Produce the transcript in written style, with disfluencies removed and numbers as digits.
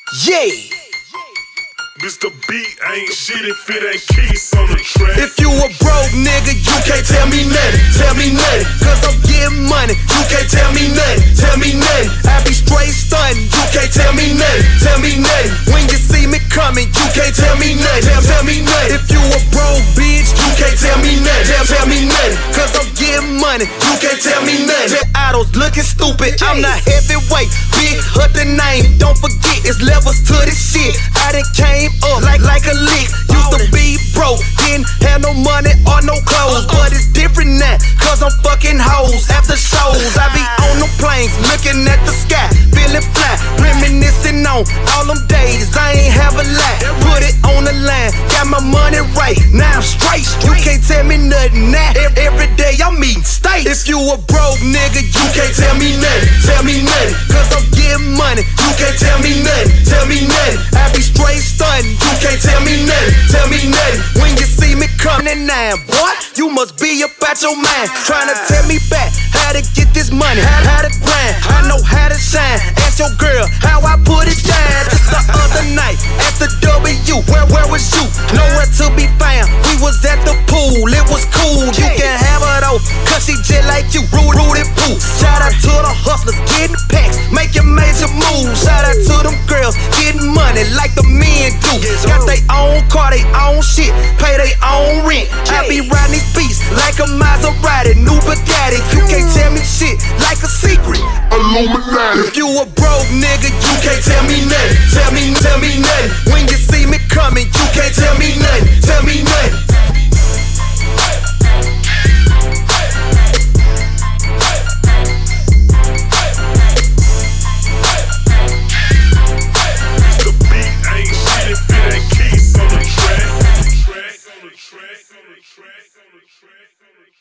Yeah. Mr. B ain't shit if it ain't Keys on the track. If you a broke nigga, you can't tell me nothing. Tell me nothing, cause I'm getting money. You can't tell me nothing. Tell me nothing. I be straight stunting. You can't tell me nothing. Tell me nothing. When you see me coming, you can't tell me nothing. Tell me nothing. If you a broke bitch, you can't tell me nothing. Tell me nothing, cause I'm getting money. You can't tell me nothing. Idols looking stupid. I'm the heavyweight, big hut the name. Don't forget, it's levels to this shit. I done came up like a lick. Used to be broke, didn't have no money or no clothes. But it's different now, cause I'm fucking hoes. After shows, I be on the planes, looking at the sky, feeling fly, reminiscing on all them days. I ain't have a lot, put it on the line, got my money right, now I'm straight. You can't tell me nothing now, every day I'm eating steak. If you a broke nigga, you can't tell me nothing. Tell me nothing, cause I'm getting money. You can't tell me nothing. Tell me nothing. I be straight stunting. You can't tell me nothing. Tell me nothing. When you see me coming now, boy, you must be about your mind. Tryna tell me back how to get this money, how to grind. I know how to shine. Ask your girl how I put it down. Just the other night at the W, where was you? Nowhere to be found. We was at the pool, it was cool. You can have her though, cause she just like you. Rudy Poo. Shout out to the hustlers getting packs, making major moves. Shout out to them girls getting money like the men do. Got they own car, they own shit, pay they own rent. I be riding these beats like a Maserati, new Bugatti. You can't tell me shit like a secret. Illuminati. If you a broke nigga, you can't tell me nothing. Tell me nothing. When you see me coming, you can't tell me nothing. Tell me nothing.